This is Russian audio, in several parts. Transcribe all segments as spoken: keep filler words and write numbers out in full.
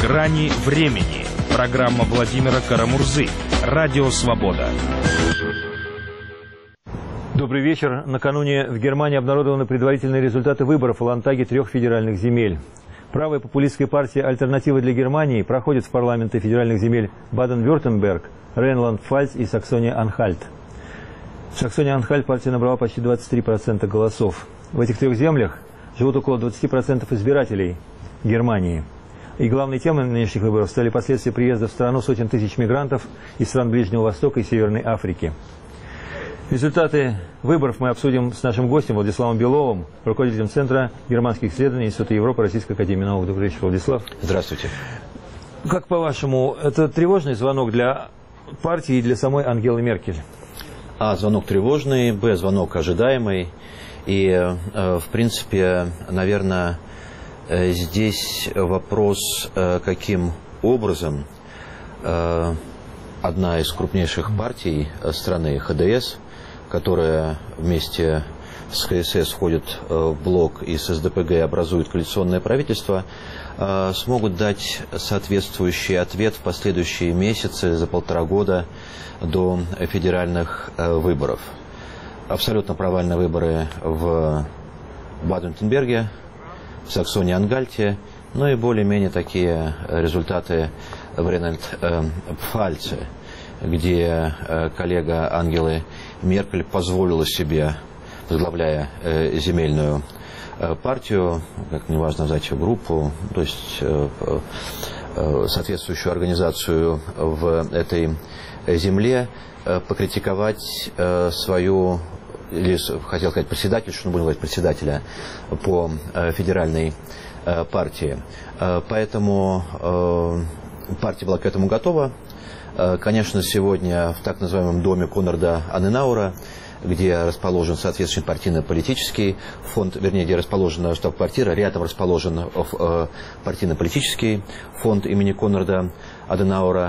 Грани времени. Программа Владимира Карамурзы. Радио «Свобода». Добрый вечер. Накануне в Германии обнародованы предварительные результаты выборов в Ландтаге трех федеральных земель. Правая популистская партия «Альтернатива для Германии» проходит в парламенты федеральных земель Баден-Вюртемберг, Рейнланд-Пфальц и Саксония-Анхальт. В Саксония-Анхальт партия набрала почти двадцать три процента голосов. В этих трех землях живут около двадцати процентов избирателей Германии. И главной темой нынешних выборов стали последствия приезда в страну сотен тысяч мигрантов из стран Ближнего Востока и Северной Африки. Результаты выборов мы обсудим с нашим гостем Владиславом Беловым, руководителем Центра германских исследований Института Европы Российской академии наук. Добрый вечер, Владислав. Здравствуйте. Как по-вашему, это тревожный звонок для партии и для самой Ангелы Меркель? А, звонок тревожный, б, звонок ожидаемый. И, в принципе, наверное, здесь вопрос, каким образом одна из крупнейших партий страны, ха дэ эс, которая вместе с ка эс эс входит в блок и с эс дэ пэ гэ образует коалиционное правительство, смогут дать соответствующий ответ в последующие месяцы, за полтора года до федеральных выборов. Абсолютно провальные выборы в Баден-Вюртемберге, в Саксонии-Анхальте, ну и более-менее такие результаты в Рейнланд-Пфальце, где коллега Ангелы Меркель позволила себе, возглавляя земельную партию, как неважно назвать ее, группу, то есть соответствующую организацию в этой земле, покритиковать свою, или хотел сказать председатель, что мы будем говорить председателя по федеральной партии. Поэтому партия была к этому готова. Конечно, сегодня в так называемом доме Конрада Аденауэра, где расположен соответствующий партийно-политический фонд, вернее, где расположена штаб-квартира, рядом расположен партийно-политический фонд имени Конрада Аденауэра.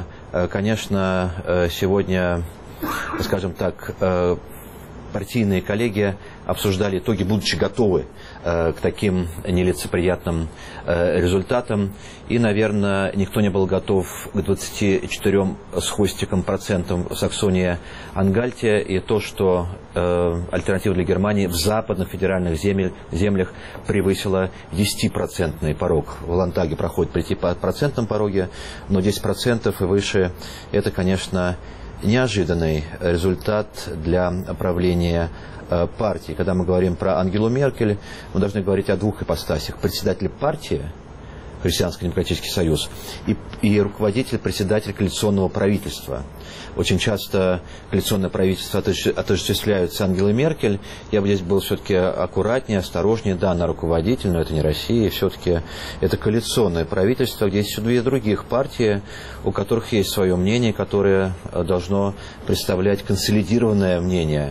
Конечно, сегодня, скажем так, партийные коллеги обсуждали итоги, будучи готовы к таким нелицеприятным результатам. И, наверное, никто не был готов к двадцати четырем с хвостиком процентам в Саксонии-Анхальте. И то, что альтернатива для Германии в западных федеральных земель, землях превысила десятипроцентный порог. В Ландтаге проходит при пятипроцентном пороге, но десять процентов и выше – это, конечно, неожиданный результат для правления партии. Когда мы говорим про Ангелу Меркель, мы должны говорить о двух ипостасях. Председатель партии, Христианско-демократический союз, и, и руководитель, председатель коалиционного правительства. Очень часто коалиционное правительство отождествляются Ангелой Меркель. Я бы здесь был все-таки аккуратнее, осторожнее. Да, она руководитель, но это не Россия. Все-таки это коалиционное правительство, где есть еще две других партии, у которых есть свое мнение, которое должно представлять консолидированное мнение,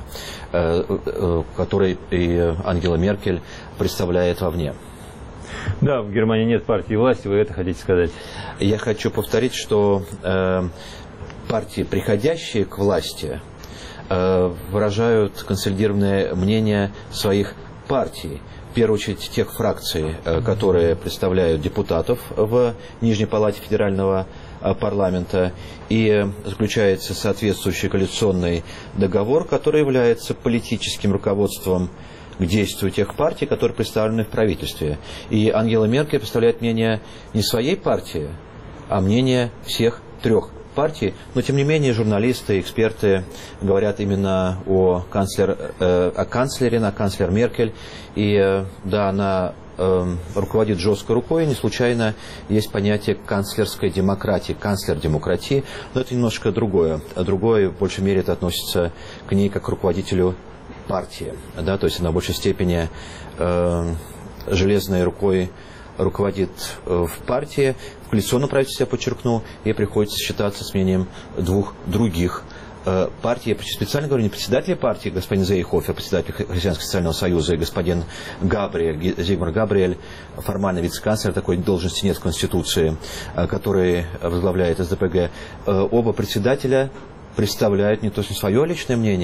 которое и Ангела Меркель представляет вовне. Да, в Германии нет партии власти, вы это хотите сказать? Я хочу повторить, что э, партии, приходящие к власти, э, выражают консолидированное мнение своих партий. В первую очередь тех фракций, э, которые представляют депутатов в Нижней палате федерального э, парламента. И заключается соответствующий коалиционный договор, который является политическим руководством к действию тех партий, которые представлены в правительстве. И Ангела Меркель представляет мнение не своей партии, а мнение всех трех партий. Но, тем не менее, журналисты, эксперты говорят именно о, канцлер, э, о канцлере, на канцлер Меркель. И, э, да, она э, руководит жесткой рукой. Не случайно есть понятие канцлерской демократии, канцлер демократии. Но это немножко другое. Другое, в большей мере, это относится к ней как к руководителю партии, да, то есть она в большей степени э, железной рукой руководит э, в партии. В коалиционном правительстве, я подчеркну, ей приходится считаться с мнением двух других э, партий. Я специально говорю не председателя партии, господин Зейхофер, председатель Христианского социального союза, и господин Габриэль, Зигмар Габриэль, формально вице-канцлер, такой должности нет в Конституции, э, который возглавляет эс дэ пэ гэ. Э, оба председателя представляют не то что свое личное мнение,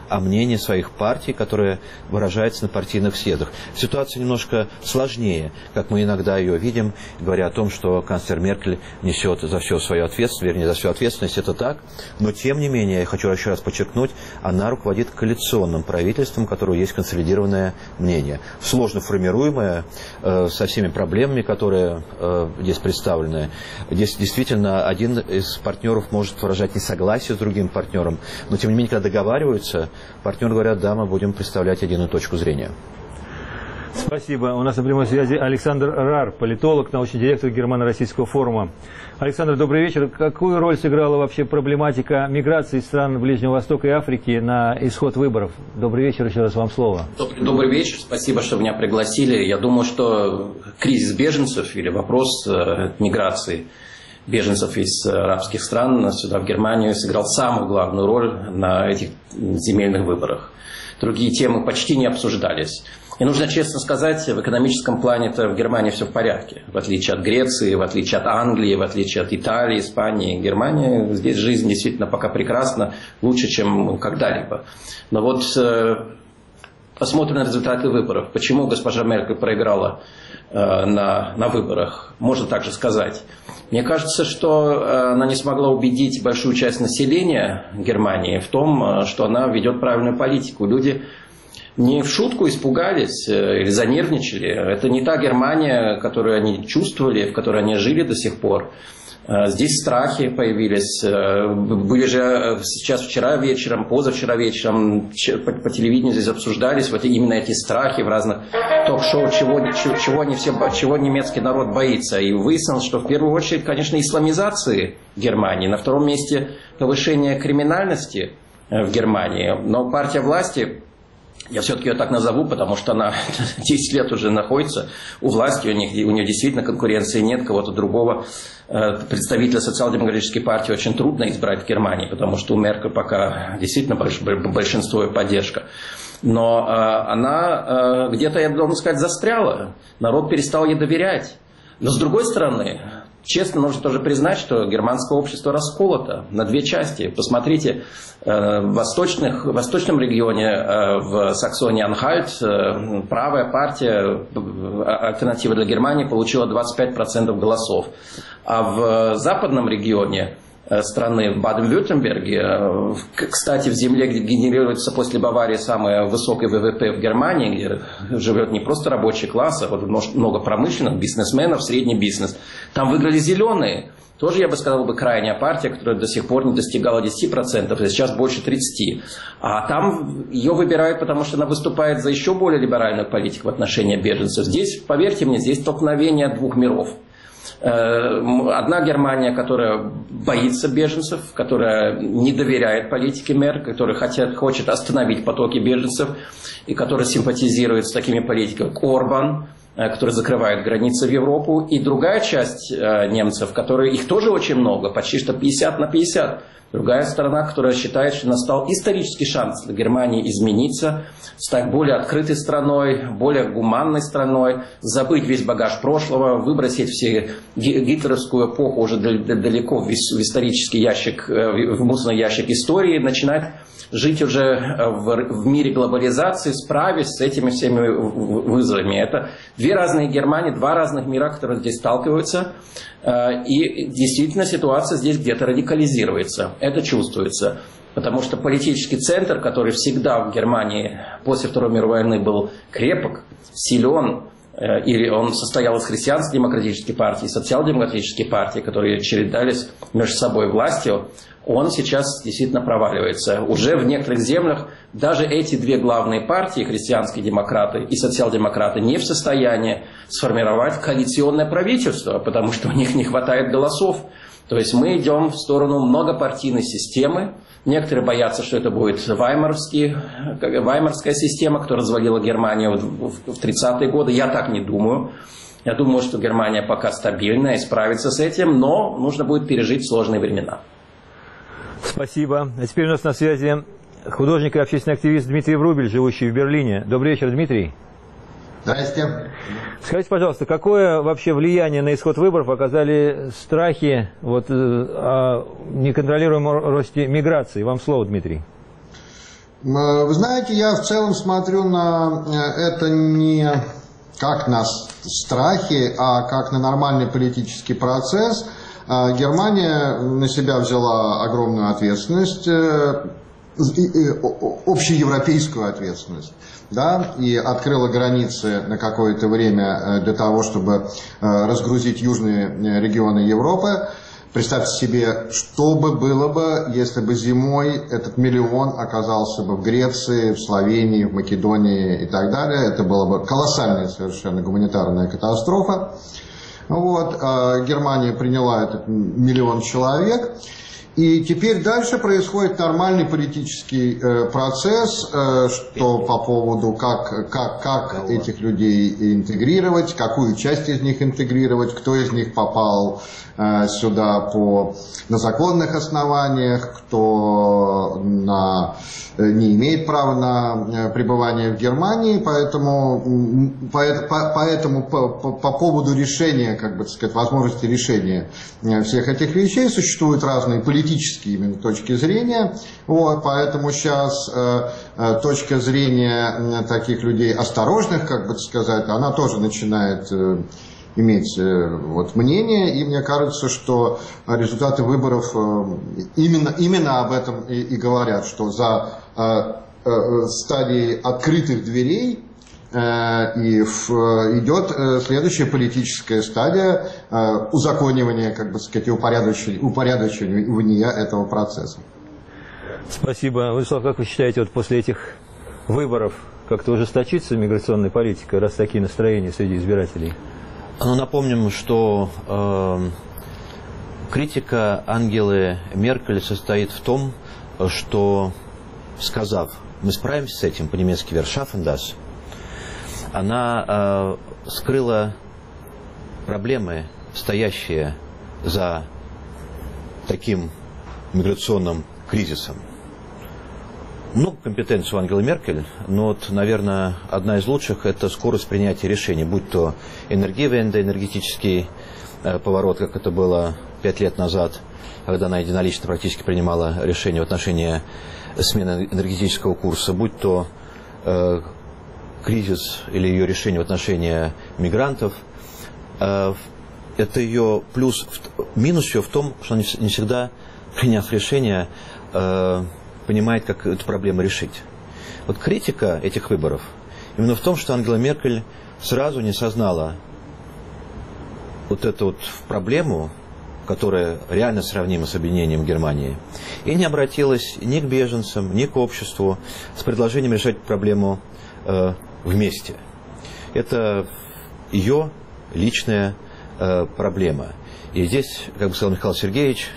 а мнение своих партий, которое выражается на партийных съездах. Ситуация немножко сложнее, как мы иногда ее видим, говоря о том, что канцлер Меркель несет за все свою ответственность, вернее, за всю ответственность, это так. Но, тем не менее, я хочу еще раз подчеркнуть, она руководит коалиционным правительством, у которого есть консолидированное мнение. Сложно формируемое, э, со всеми проблемами, которые э, здесь представлены. Здесь действительно один из партнеров может выражать несогласие с другим партнером, но, тем не менее, когда договариваются, партнеры говорят, да, мы будем представлять единую точку зрения. Спасибо. У нас на прямой связи Александр Рар, политолог, научный директор Германо-Российского форума. Александр, добрый вечер. Какую роль сыграла вообще проблематика миграции стран Ближнего Востока и Африки на исход выборов? Добрый вечер, еще раз вам слово. Добрый, добрый вечер, спасибо, что меня пригласили. Я думаю, что кризис беженцев или вопрос э, миграции беженцев из арабских стран сюда, в Германию, сыграл самую главную роль на этих земельных выборах. Другие темы почти не обсуждались. И нужно честно сказать, в экономическом плане-то в Германии все в порядке. В отличие от Греции, в отличие от Англии, в отличие от Италии, Испании, Германии, здесь жизнь действительно пока прекрасна, лучше, чем когда-либо. Но вот э, посмотрим на результаты выборов. Почему госпожа Меркель проиграла э, на, на выборах, можно также сказать. Мне кажется, что э, она не смогла убедить большую часть населения Германии в том, что она ведет правильную политику. Люди не в шутку испугались или занервничали. Это не та Германия, которую они чувствовали, в которой они жили до сих пор. Здесь страхи появились. Были же сейчас вчера вечером, позавчера вечером по, по телевидению здесь обсуждались вот именно эти страхи в разных ток-шоу, чего, чего, не все, чего немецкий народ боится. И выяснилось, что в первую очередь, конечно, исламизации Германии. На втором месте повышение криминальности в Германии. Но партия власти... Я все-таки ее так назову, потому что она десять лет уже находится у власти, у, них, у нее действительно конкуренции нет, кого-то другого представителя социал-демократической партии очень трудно избрать в Германии, потому что у Меркель пока действительно большинство и поддержка. Но она где-то, я должен сказать, застряла, народ перестал ей доверять. Но с другой стороны... Честно, нужно тоже признать, что германское общество расколото на две части. Посмотрите, в, восточных, в восточном регионе, в Саксонии-Анхальт, правая партия «Альтернатива для Германии» получила двадцать пять процентов голосов. А в западном регионе страны, в Баден-Вюртемберге, кстати, в земле, где генерируется после Баварии самый высокий ВВП в Германии, где живет не просто рабочий класс, а вот много промышленных, бизнесменов, средний бизнес, там выиграли зеленые. Тоже, я бы сказал, бы крайняя партия, которая до сих пор не достигала десяти процентов, а сейчас больше тридцати процентов. А там ее выбирают, потому что она выступает за еще более либеральную политику в отношении беженцев. Здесь, поверьте мне, здесь столкновение двух миров. Одна Германия, которая боится беженцев, которая не доверяет политике Меркель, которая хотят, хочет остановить потоки беженцев и которая симпатизирует с такими политиками, как Орбан, который закрывает границы в Европу. И другая часть немцев, которые, их тоже очень много, почти что пятьдесят на пятьдесят. Другая сторона, которая считает, что настал исторический шанс для Германии измениться, стать более открытой страной, более гуманной страной, забыть весь багаж прошлого, выбросить все гитлеровскую эпоху уже далеко в исторический ящик, в мусорный ящик истории, начинать жить уже в мире глобализации, справясь с этими всеми вызовами. Это две разные Германии, два разных мира, которые здесь сталкиваются. И действительно ситуация здесь где-то радикализируется. Это чувствуется. Потому что политический центр, который всегда в Германии после Второй мировой войны был крепок, силен, или он состоял из христианско-демократической партии, социал-демократической партии, которые чередались между собой властью, он сейчас действительно проваливается. Уже в некоторых землях даже эти две главные партии, христианские демократы и социал-демократы, не в состоянии сформировать коалиционное правительство, потому что у них не хватает голосов. То есть мы идем в сторону многопартийной системы. Некоторые боятся, что это будет ваймарская система, которая развалила Германию в тридцатые годы. Я так не думаю. Я думаю, что Германия пока стабильная и справится с этим, но нужно будет пережить сложные времена. Спасибо. А теперь у нас на связи художник и общественный активист Дмитрий Врубель, живущий в Берлине. Добрый вечер, Дмитрий. Здрасте. Скажите, пожалуйста, какое вообще влияние на исход выборов оказали страхи вот, о неконтролируемом росте миграции? Вам слово, Дмитрий. Вы знаете, я в целом смотрю на это не как на страхи, а как на нормальный политический процесс. Германия на себя взяла огромную ответственность, общеевропейскую ответственность, да, и открыла границы на какое-то время для того, чтобы разгрузить южные регионы Европы. Представьте себе, что бы было бы, если бы зимой этот миллион оказался бы в Греции, в Словении, в Македонии и так далее. Это была бы колоссальная совершенно гуманитарная катастрофа. Вот, Германия приняла этот миллион человек. И теперь дальше происходит нормальный политический процесс, что по поводу, как, как, как этих людей интегрировать, какую часть из них интегрировать, кто из них попал сюда по, на законных основаниях, кто на, не имеет права на пребывание в Германии. Поэтому, поэтому по, по, по поводу решения, как бы, так сказать, возможности решения всех этих вещей существуют разные политические политические именно точки зрения. Вот, поэтому сейчас э, э, точка зрения таких людей осторожных, как бы сказать, она тоже начинает э, иметь э, вот, мнение. И мне кажется, что результаты выборов э, именно, именно об этом и, и говорят, что за э, э, стадией открытых дверей и в, идет следующая политическая стадия узаконивания, как бы сказать, упорядочивания, упорядочивания этого процесса. Спасибо. Владислав, как вы считаете, вот после этих выборов как-то ужесточится миграционная политика, раз такие настроения среди избирателей? Ну, напомним, что э, критика Ангелы Меркель состоит в том, что, сказав, мы справимся с этим, по-немецки «wir schaffen das», она э, скрыла проблемы, стоящие за таким миграционным кризисом. Много компетенций у Ангелы Меркель, но, вот, наверное, одна из лучших – это скорость принятия решений, будь то энергиевенде, энергетический э, поворот, как это было пять лет назад, когда она единолично практически принимала решения в отношении смены энергетического курса, будь то э, кризис или ее решение в отношении мигрантов. Это ее плюс. Минус ее в том, что она не всегда, приняв решение, понимает, как эту проблему решить. Вот критика этих выборов именно в том, что Ангела Меркель сразу не осознала вот эту вот проблему, которая реально сравнима с объединением Германии, и не обратилась ни к беженцам, ни к обществу с предложением решать проблему э, вместе. Это ее личная э, проблема. И здесь, как бы сказал Михаил Сергеевич,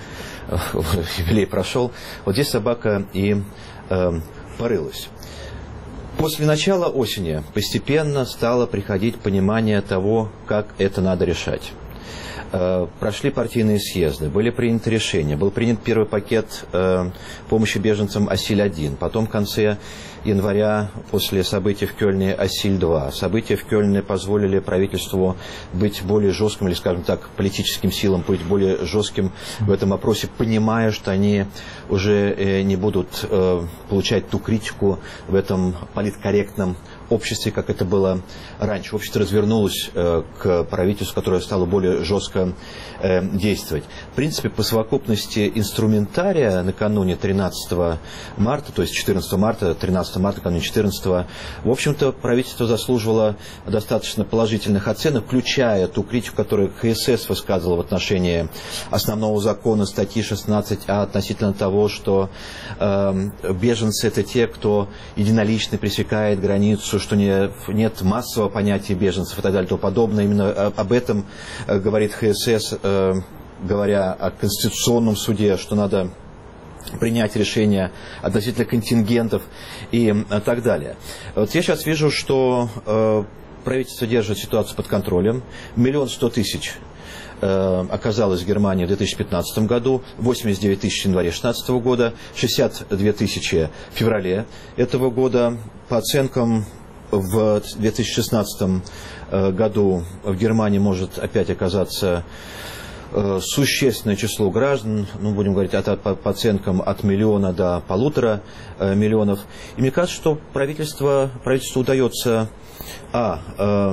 юбилей прошел, вот здесь собака и э, порылась. После начала осени постепенно стало приходить понимание того, как это надо решать. Прошли партийные съезды, были приняты решения, был принят первый пакет э, помощи беженцам Асиль-один, потом в конце января, после событий в Кёльне, Асиль-два. События в Кёльне позволили правительству быть более жестким, или, скажем так, политическим силам быть более жестким в этом вопросе, понимая, что они уже э, не будут э, получать ту критику в этом политкорректном обществе, как это было раньше. Общество развернулось э, к правительству, которое стало более жестко э, действовать. В принципе, по совокупности инструментария накануне тринадцатого марта, то есть четырнадцатого марта, тринадцатого марта, накануне четырнадцатого, в общем-то, правительство заслуживало достаточно положительных оценок, включая ту критику, которую ХСС высказывала в отношении основного закона статьи шестнадцать А относительно того, что э, беженцы – это те, кто единолично пересекает границу, что не, нет массового понятия беженцев и так далее, и тому подобное. Именно об этом говорит ХСС, говоря о Конституционном суде, что надо принять решение относительно контингентов и так далее. Вот я сейчас вижу, что правительство держит ситуацию под контролем. Миллион сто тысяч оказалось в Германии в две тысячи пятнадцатом году, восемьдесят девять тысяч в январе две тысячи шестнадцатого года, шестьдесят две тысячи в феврале этого года. По оценкам, в две тысячи шестнадцатом году в Германии может опять оказаться существенное число граждан, ну, будем говорить от, по, по оценкам от миллиона до полутора э, миллионов. И мне кажется, что правительство, правительству удается а, э,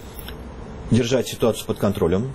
держать ситуацию под контролем,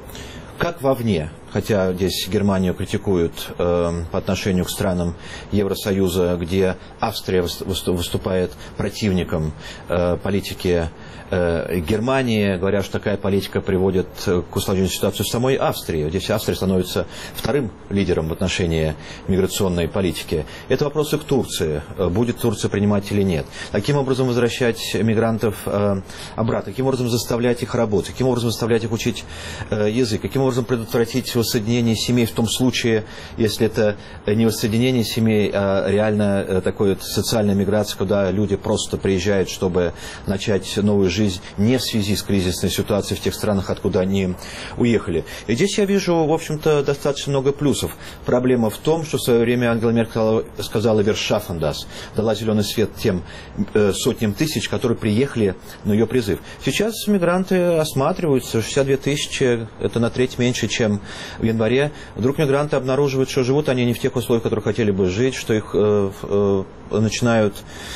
как вовне, хотя здесь Германию критикуют э, по отношению к странам Евросоюза, где Австрия выступает противником э, политики э, Германии, говоря, что такая политика приводит к усложнению ситуации в самой Австрии. Здесь Австрия становится вторым лидером в отношении миграционной политики. Это вопросы к Турции. Будет Турция принимать или нет. Каким образом возвращать мигрантов э, обратно? Каким образом заставлять их работать? Каким образом заставлять их учить э, язык? Каким образом предотвратить воссоединение семей в том случае, если это не воссоединение семей, а реально такая социальная миграция, куда люди просто приезжают, чтобы начать новую жизнь не в связи с кризисной ситуацией в тех странах, откуда они уехали. И здесь я вижу, в общем-то, достаточно много плюсов. Проблема в том, что в свое время Ангела Меркель сказала «Wir schaffen das», дала зеленый свет тем э, сотням тысяч, которые приехали на ее призыв. Сейчас мигранты осматриваются, шестьдесят две тысячи, это на треть меньше, чем в январе. Вдруг мигранты обнаруживают, что живут они не в тех условиях, в которых хотели бы жить, что их э, э, начинают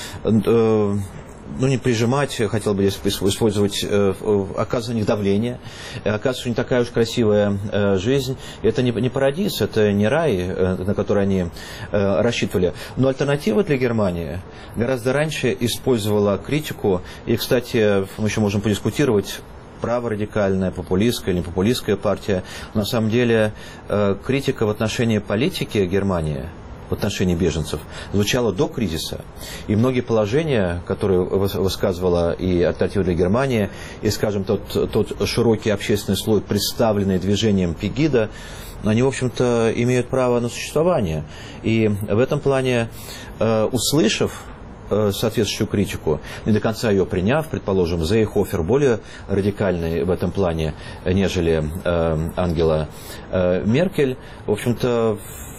э, ну, не прижимать, хотел бы здесь использовать, э, оказывать на них давление. Оказывается, что не такая уж красивая э, жизнь. Это не, не парадиз, это не рай, э, на который они э, рассчитывали. Но альтернатива для Германии гораздо раньше использовала критику. И, кстати, мы еще можем подискутировать, праворадикальная, популистская или не популистская партия. На самом деле э, критика в отношении политики Германии, в отношении беженцев, звучала до кризиса. И многие положения, которые высказывала и альтернатива для Германии, и, скажем, тот, тот широкий общественный слой, представленный движением Пегида, они, в общем-то, имеют право на существование. И в этом плане, э, услышав соответствующую критику, не до конца ее приняв, предположим, Зейхофер более радикальный в этом плане, нежели э, Ангела э, Меркель, в общем-то,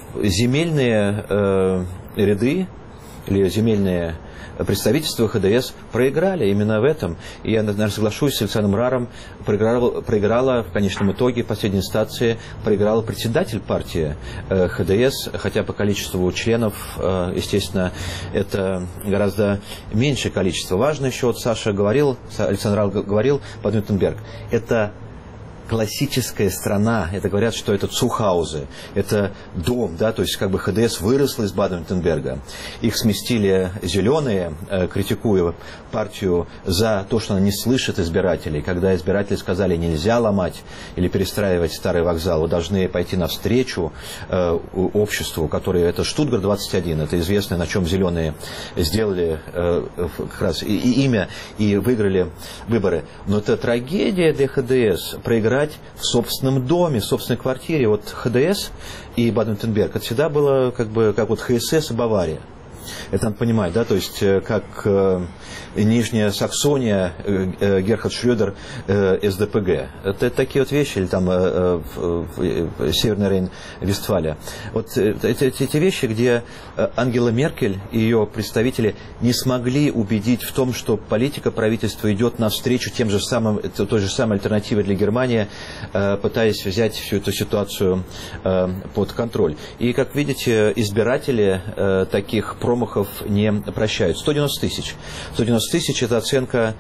земельные э, ряды или земельные представительства ХДС проиграли именно в этом. И я, наверное, соглашусь с Александром Раром, проиграла, проиграла в конечном итоге, в последней инстанции, проиграла председатель партии э, ХДС, хотя по количеству членов, э, естественно, это гораздо меньшее количество. Важно еще, вот Саша говорил, Александр Рар говорил, Баден-Вюртемберг, это классическая страна, это говорят, что это Цухаузы, это дом, да, то есть как бы ХДС выросла из Баден-Вюртемберга. Их сместили зеленые, э, критикуя партию за то, что она не слышит избирателей. Когда избиратели сказали, нельзя ломать или перестраивать старый вокзал, вы должны пойти навстречу э, обществу, которое, это Штутгарт двадцать один, это известно, на чем зеленые сделали э, как раз и, и имя, и выиграли выборы. Но это трагедия для ХДС, проиграть в собственном доме, в собственной квартире. Вот ХДС и Баден-Вюртемберг, это всегда было как бы как вот ХСС и Бавария. Это надо понимать, да, то есть как э, Нижняя Саксония, э, э, Герхард Шрёдер, э, СДПГ. Это такие вот вещи, или там э, э, э, Северный Рейн-Вестфалия. Вот э, эти, эти вещи, где Ангела Меркель и ее представители не смогли убедить в том, что политика правительства идет навстречу тем же самым, той же самой альтернативе для Германии, э, пытаясь взять всю эту ситуацию э, под контроль. И, как видите, избиратели э, таких промахов не прощают. сто девяносто тысяч. сто девяносто тысяч – это оценка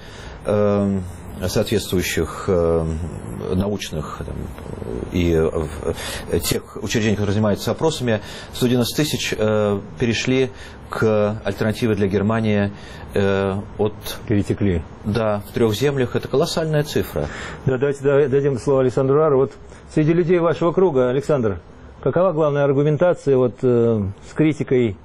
э, соответствующих э, научных там, и э, тех учреждений, которые занимаются опросами. сто девяносто тысяч э, перешли к альтернативе для Германии э, от... Перетекли. Да, в трех землях. Это колоссальная цифра. Да, давайте дадим слово Александру Рару. Вот среди людей вашего круга, Александр, какова главная аргументация вот, э, с критикой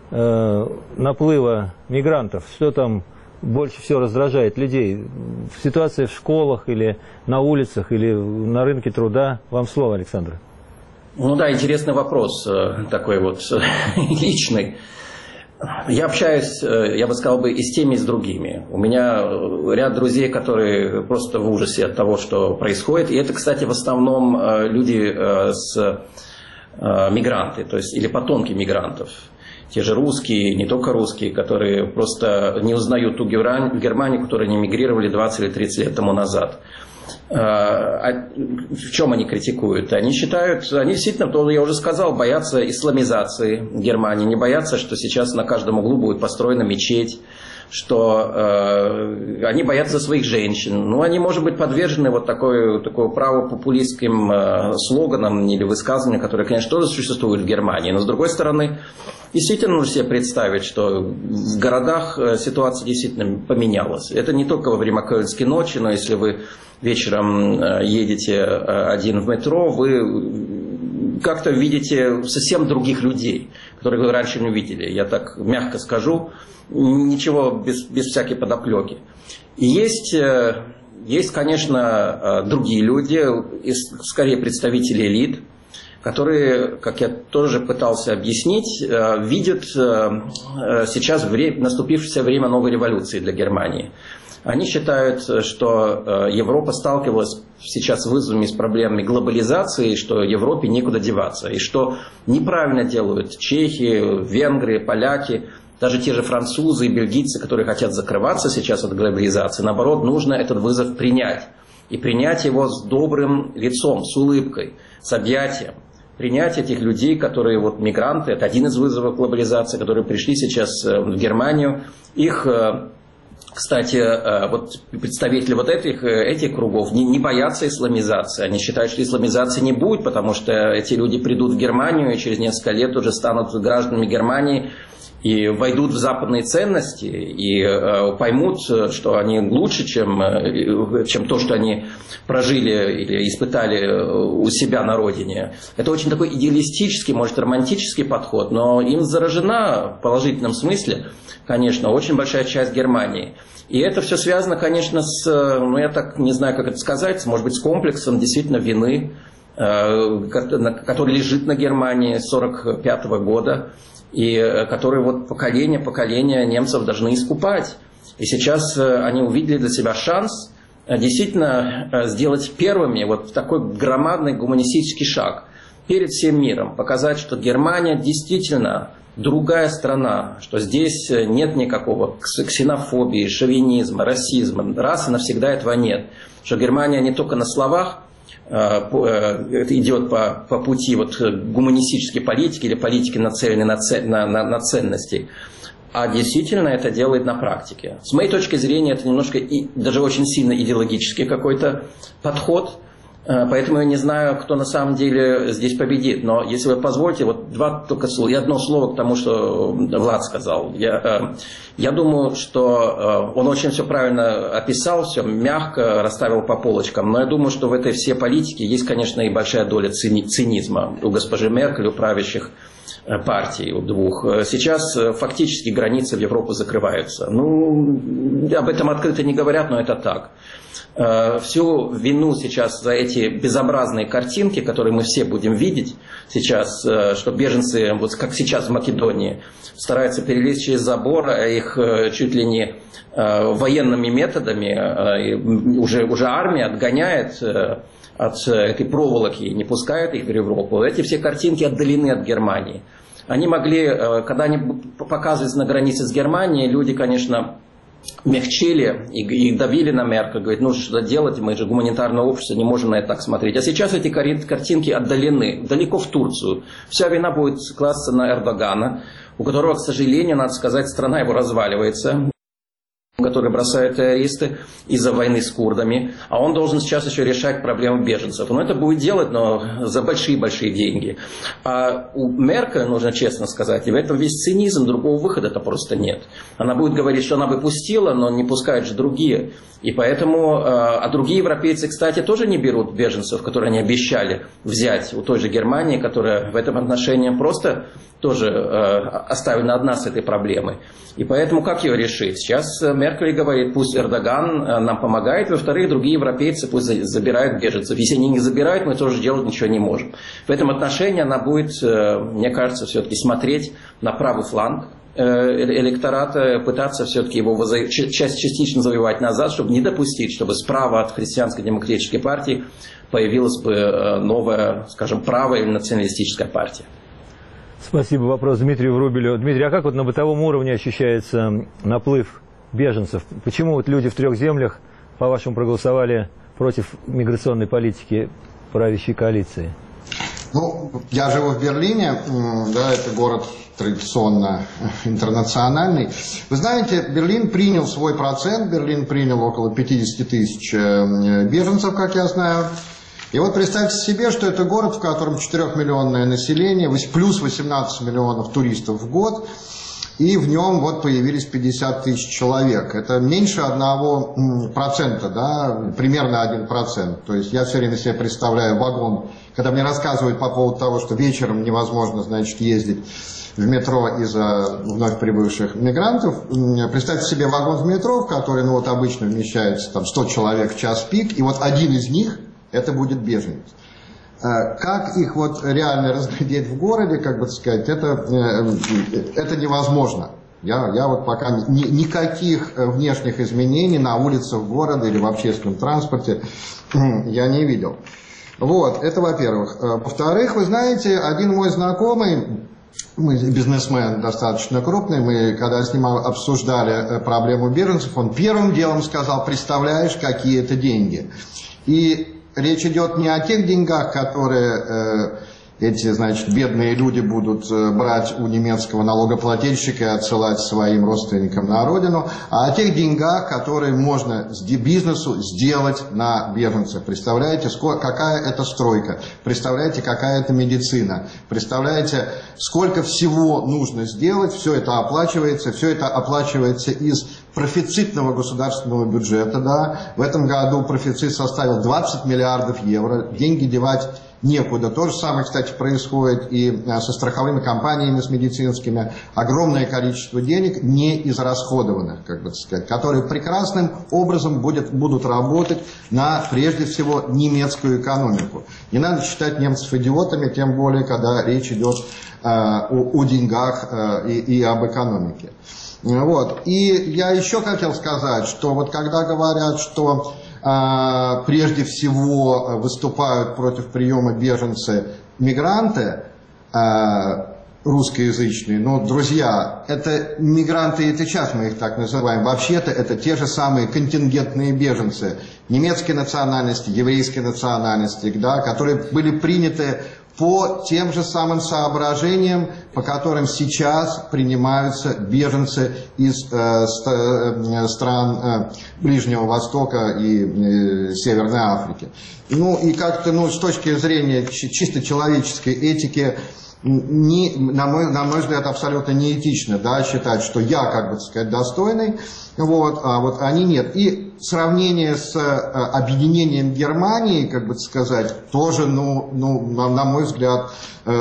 наплыва мигрантов? Что там больше всего раздражает людей? Ситуация в школах или на улицах, или на рынке труда? Вам слово, Александр. Ну да, интересный вопрос, такой вот личный. Я общаюсь, я бы сказал, бы и с теми, и с другими. У меня ряд друзей, которые просто в ужасе от того, что происходит. И это, кстати, в основном люди с мигранты, то есть или потомки мигрантов. Те же русские, не только русские, которые просто не узнают ту Германию, которую они мигрировали двадцать или тридцать лет тому назад. В чем они критикуют? Они считают, они действительно, то я уже сказал, боятся исламизации Германии, не боятся, что сейчас на каждом углу будет построена мечеть, что э, они боятся своих женщин. Ну, они, может быть, подвержены вот такой, такой правопопулистским э, слоганам или высказываниям, которые, конечно, тоже существуют в Германии. Но, с другой стороны, действительно нужно себе представить, что в городах ситуация действительно поменялась. Это не только во время Кёльнской ночи, но если вы вечером едете один в метро, вы как-то видите совсем других людей, которых вы раньше не видели. Я так мягко скажу, ничего без, без всякой подоплеки. И есть, есть, конечно, другие люди, скорее представители элит, которые, как я тоже пытался объяснить, видят сейчас время, наступившееся время новой революции для Германии. Они считают, что Европа сталкивалась сейчас с вызовами, с проблемами глобализации, что Европе некуда деваться, и что неправильно делают чехи, венгры, поляки, даже те же французы и бельгийцы, которые хотят закрываться сейчас от глобализации. Наоборот, нужно этот вызов принять. И принять его с добрым лицом, с улыбкой, с объятием. Принять этих людей, которые вот мигранты, это один из вызовов глобализации, которые пришли сейчас в Германию. Их, кстати, вот представители вот этих, этих кругов не, не боятся исламизации. Они считают, что исламизации не будет, потому что эти люди придут в Германию и через несколько лет уже станут гражданами Германии и войдут в западные ценности и э, поймут, что они лучше, чем, э, чем то, что они прожили или испытали у себя на родине. Это очень такой идеалистический, может, романтический подход, но им заражена в положительном смысле, конечно, очень большая часть Германии. И это все связано, конечно, с, ну, я так не знаю, как это сказать, может быть, с комплексом действительно вины, э, который лежит на Германии с сорок пятого года. И которые вот поколение поколение немцев должны искупать. И сейчас они увидели для себя шанс действительно сделать первыми вот такой громадный гуманистический шаг перед всем миром. Показать, что Германия действительно другая страна, что здесь нет никакого ксенофобии, шовинизма, расизма. Раз и навсегда этого нет. Что Германия не только на словах идет по, по пути вот гуманистической политики или политики, нацеленной на, на, на, на ценности, а действительно это делает на практике. С моей точки зрения, это немножко и, даже очень сильно идеологический какой-то подход, поэтому я не знаю, кто на самом деле здесь победит. Но если вы позволите, вот два только слова, и одно слово к тому, что Влад сказал. Я, я думаю, что он очень все правильно описал, все мягко расставил по полочкам. Но я думаю, что в этой всей политике есть, конечно, и большая доля цинизма у госпожи Меркель, у правящих партий, у двух. Сейчас фактически границы в Европу закрываются. Ну, об этом открыто не говорят, но это так. Всю вину сейчас за эти безобразные картинки, которые мы все будем видеть сейчас, что беженцы, вот как сейчас в Македонии, стараются перелезть через забор, а их чуть ли не военными методами, уже, уже армия отгоняет от этой проволоки, не пускает их в Европу. Эти все картинки отдалены от Германии. Они могли, когда они показывались на границе с Германией, люди, конечно, мягчили и, и давили на Меркель, говорит, нужно что-то делать, мы же гуманитарное общество, не можем на это так смотреть. А сейчас эти картинки отдалены, далеко в Турцию. Вся вина будет класться на Эрдогана, у которого, к сожалению, надо сказать, страна его разваливается, которые бросают террористы из-за войны с курдами, а он должен сейчас еще решать проблему беженцев. Он это будет делать, но за большие-большие деньги. А у Меркель, нужно честно сказать, и в этом весь цинизм, другого выхода-то просто нет. Она будет говорить, что она бы пустила, но не пускают же другие. И поэтому, а другие европейцы, кстати, тоже не берут беженцев, которые они обещали взять у той же Германии, которая в этом отношении просто тоже оставлена одна с этой проблемой. И поэтому как ее решить? Сейчас Меркель говорит, пусть Эрдоган нам помогает, во-вторых, другие европейцы пусть забирают беженцев. Если они не забирают, мы тоже делать ничего не можем. В этом отношении она будет, мне кажется, все-таки смотреть на правый фланг электората, пытаться все-таки его частично завоевать назад, чтобы не допустить, чтобы справа от христианско-демократической партии появилась бы новая, скажем, правая или националистическая партия. Спасибо. Вопрос Дмитрию Врубелю. Дмитрий, а как вот на бытовом уровне ощущается наплыв беженцев? Почему вот люди в трех землях, по-вашему, проголосовали против миграционной политики правящей коалиции? Ну, я живу в Берлине, да, это город традиционно интернациональный. Вы знаете, Берлин принял свой процент, Берлин принял около пятьдесят тысяч беженцев, как я знаю. И вот представьте себе, что это город, в котором четырехмиллионное население, плюс восемнадцать миллионов туристов в год, и в нем вот появились пятьдесят тысяч человек. Это меньше одного процента, да, примерно один процент. То есть я все время себе представляю вагон, когда мне рассказывают по поводу того, что вечером невозможно, значит, ездить в метро из-за вновь прибывших мигрантов. Представьте себе вагон в метро, в который, ну, вот обычно вмещается там сто человек в час пик, и вот один из них это будет беженец. Как их вот реально разглядеть в городе, как бы сказать, это, это невозможно. Я, я вот пока ни, никаких внешних изменений на улицах города или в общественном транспорте я не видел. Вот, это во-первых. Во-вторых, вы знаете, один мой знакомый, мы бизнесмен достаточно крупный, мы когда с ним обсуждали проблему беженцев, он первым делом сказал: представляешь, какие это деньги. И речь идет не о тех деньгах, которые э, эти, значит, бедные люди будут брать у немецкого налогоплательщика и отсылать своим родственникам на родину, а о тех деньгах, которые можно бизнесу сделать на беженцах. Представляете, какая это стройка, представляете, какая это медицина, представляете, сколько всего нужно сделать, все это оплачивается, все это оплачивается из профицитного государственного бюджета, да. В этом году профицит составил двадцать миллиардов евро, деньги девать некуда. То же самое, кстати, происходит и со страховыми компаниями, с медицинскими. Огромное количество денег не израсходованных, как бы сказать, которые прекрасным образом будет, будут работать на, прежде всего, немецкую экономику. Не надо считать немцев идиотами, тем более, когда речь идет э, о, о деньгах э, и, и об экономике. Вот. И я еще хотел сказать, что вот когда говорят, что э, прежде всего выступают против приема беженцы мигранты э, русскоязычные, ну, друзья, это мигранты, это сейчас мы их так называем, вообще-то это те же самые контингентные беженцы немецкой национальности, еврейской национальности, да, которые были приняты по тем же самым соображениям, по которым сейчас принимаются беженцы из э, ст, стран э, Ближнего Востока и э, Северной Африки. Ну и как-то, ну, с точки зрения чисто человеческой этики, не, на, мой, на мой взгляд, абсолютно неэтично, да, считать, что я, как бы сказать, достойный, вот, а вот они нет. И сравнение с а, объединением Германии, как бы сказать, тоже, ну, ну на, на мой взгляд, э,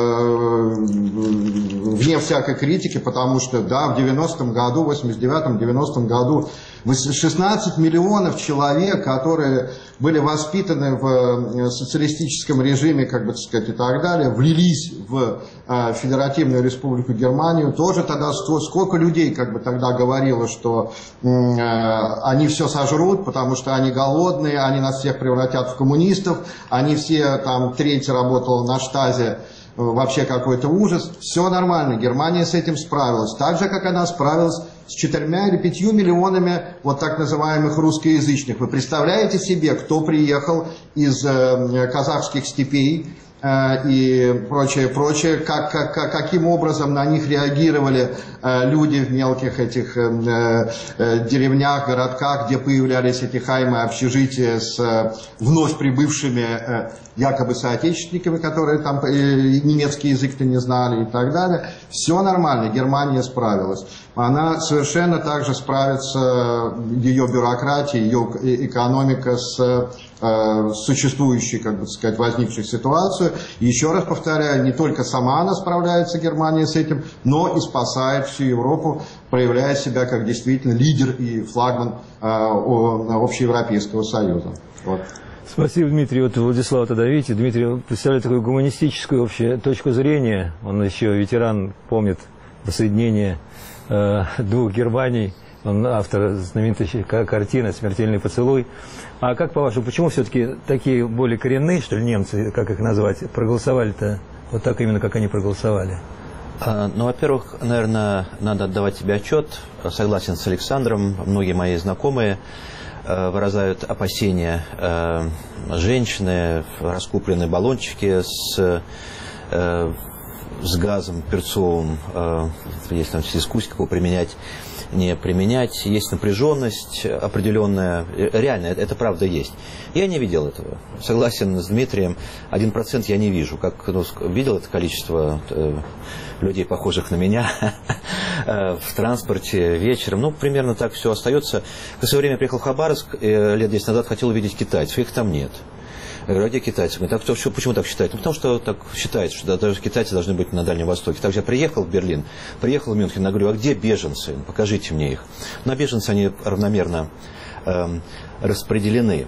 вне всякой критики, потому что, да, в девяностом году, восемьдесят девятом — девяностом году шестнадцать миллионов человек, которые были воспитаны в социалистическом режиме, как бы сказать, и так далее, влились в э, Федеративную Республику Германию. Тоже тогда сколько людей, как бы тогда говорило, что э, они все сожрут, потому что они голодные, они нас всех превратят в коммунистов, они все, там, треть работала на штазе, вообще какой-то ужас. Все нормально, Германия с этим справилась. Так же, как она справилась с четырьмя или пятью миллионами вот так называемых русскоязычных. Вы представляете себе, кто приехал из э, казахских степей э, и прочее, прочее, как, как, каким образом на них реагировали э, люди в мелких этих э, э, деревнях, городках, где появлялись эти хаймы, общежития с э, вновь прибывшими э, якобы соотечественниками, которые там э, немецкий язык-то не знали и так далее. Все нормально, Германия справилась. Она совершенно также справится, ее бюрократия, ее экономика с э, существующей, как бы сказать, возникшей ситуацией. И еще раз повторяю, не только сама она справляется, Германия, с этим, но и спасает всю Европу, проявляя себя как действительно лидер и флагман э, общеевропейского союза. Вот. Спасибо, Дмитрий. Вот Владислав, тогда видите, Дмитрий представляет такую гуманистическую общую точку зрения. Он еще ветеран, помнит воссоединение э, двух Германий. Он автор знаменитой картины «Смертельный поцелуй». А как по-вашему, почему все-таки такие более коренные, что ли, немцы, как их назвать, проголосовали-то вот так именно, как они проголосовали? Ну, во-первых, наверное, надо отдавать себе отчет. Согласен с Александром, многие мои знакомые выражают опасения женщины, раскупленные баллончики с, с газом перцовым, если там сискуську применять, не применять. Есть напряженность определенная. Реально, это, это правда есть. Я не видел этого. Согласен с Дмитрием, один процент я не вижу. Как ну, видел это количество э, людей, похожих на меня, в транспорте вечером. Ну, примерно так все остается. В свое время приехал в Хабаровск, э, лет десять назад хотел увидеть китайцев. Их там нет. Я говорю, а где китайцы? Говорят, так, что, почему так считают? Ну, потому что так считается, что даже китайцы должны быть на Дальнем Востоке. Также я приехал в Берлин, приехал в Мюнхен, я говорю, а где беженцы? Покажите мне их. На беженцы они равномерно э, распределены.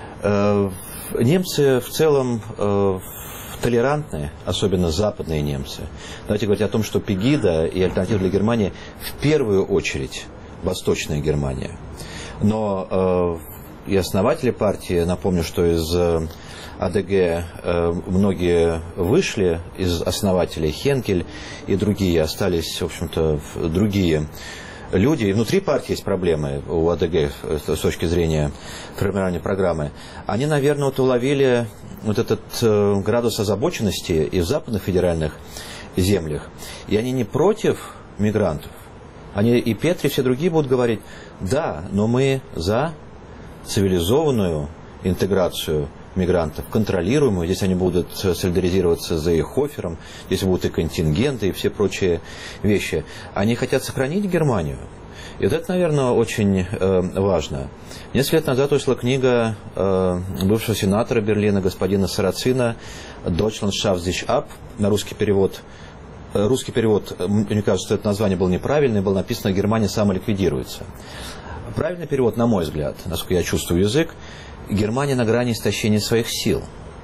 Э, немцы в целом э, толерантные, особенно западные немцы. Давайте говорить о том, что Пегида и альтернатива для Германии в первую очередь Восточная Германия. Но э, и основатели партии, напомню, что из АДГ э, многие вышли, из основателей Хенкель и другие, остались, в общем-то, другие люди. И внутри партии есть проблемы у АДГ с точки зрения формирования программы. Они, наверное, вот уловили вот этот э, градус озабоченности и в западных федеральных землях. И они не против мигрантов. Они и Петри, и все другие будут говорить, да, но мы за цивилизованную интеграцию мигрантов, контролируемую. Здесь они будут солидаризироваться с Зейхофером, здесь будут и контингенты, и все прочие вещи. Они хотят сохранить Германию. И вот это, наверное, очень э, важно. Несколько лет назад вышла книга э, бывшего сенатора Берлина, господина Сарацина «Deutschland schafft sich ab», на русский перевод. Русский перевод, мне кажется, что это название было неправильное, было написано «Германия самоликвидируется». Правильный перевод, на мой взгляд, насколько я чувствую язык, Германия на грани истощения своих сил.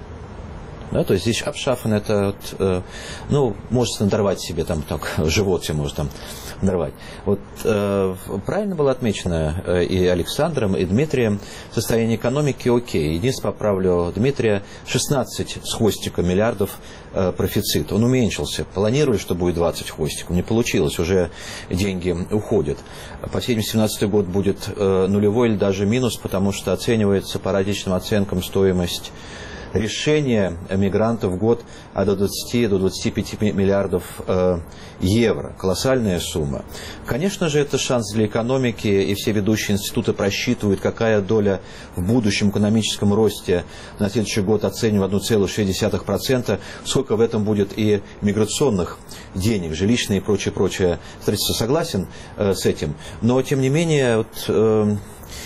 Да, то есть здесь Абшафен это, вот, э, ну, может надорвать себе там, так, живот себе может там надорвать. Вот э, правильно было отмечено э, и Александром, и Дмитрием, состояние экономики окей. Единственное, поправлю Дмитрия, шестнадцать с хвостиком миллиардов э, профицит. Он уменьшился. Планировали, что будет двадцать хвостиков. Не получилось. Уже деньги уходят. По две тысячи семнадцатый год будет э, нулевой или даже минус, потому что оценивается по различным оценкам стоимость решение мигрантов в год от двадцати до двадцати пяти миллиардов э, евро. Колоссальная сумма. Конечно же, это шанс для экономики, и все ведущие институты просчитывают, какая доля в будущем экономическом росте на следующий год оценивают одна целая шесть десятых процента, сколько в этом будет и миграционных денег, жилищные и прочее, прочее. Строительство согласен э, с этим, но тем не менее вот, э,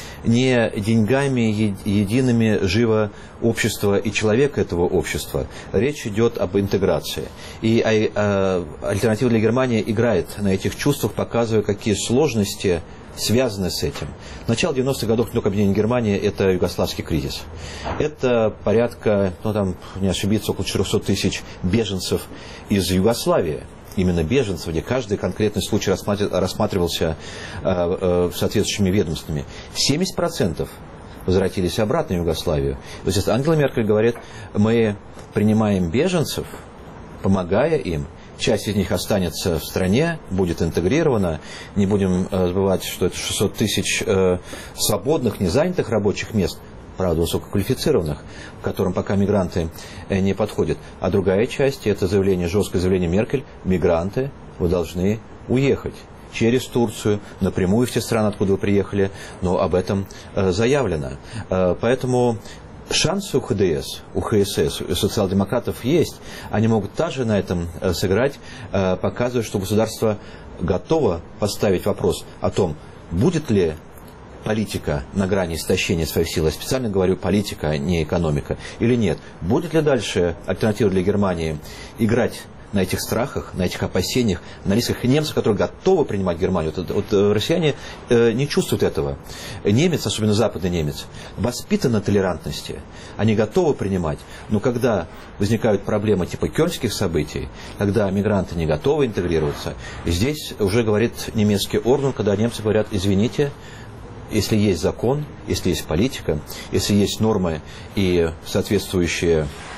не деньгами едиными живо общество и человек этого общества. Речь идет об интеграции. И а, а, альтернатива для Германии играет на этих чувствах, показывая, какие сложности связаны с этим. Начало девяностых годов, только объединение Германии, это югославский кризис. Это порядка, ну там, не ошибиться, около четырехсот тысяч беженцев из Югославии. Именно беженцев, где каждый конкретный случай рассматривался э, э, соответствующими ведомствами. семьдесят процентов возвратились обратно в Югославию. То есть Ангела Меркель говорит, мы принимаем беженцев, помогая им, часть из них останется в стране, будет интегрирована. Не будем э, забывать, что это шестьсот тысяч э, свободных, незанятых рабочих мест, правда, высококвалифицированных, к которым пока мигранты не подходят. А другая часть, это заявление, жесткое заявление Меркель, мигранты, вы должны уехать через Турцию, напрямую в те страны, откуда вы приехали, но об этом заявлено. Поэтому шансы у ХДС, у ХСС, у социал-демократов есть. Они могут также на этом сыграть, показывая, что государство готово поставить вопрос о том, будет ли политика на грани истощения своих сил, я специально говорю политика, а не экономика, или нет. Будет ли дальше альтернатива для Германии играть на этих страхах, на этих опасениях, на рисках немцев, которые готовы принимать Германию? Вот, вот россияне э, не чувствуют этого. Немец, особенно западный немец, воспитан на толерантности. Они готовы принимать. Но когда возникают проблемы типа кёльнских событий, когда мигранты не готовы интегрироваться, здесь уже говорит немецкий орган, когда немцы говорят, извините, если есть закон, если есть политика, если есть нормы и соответствующие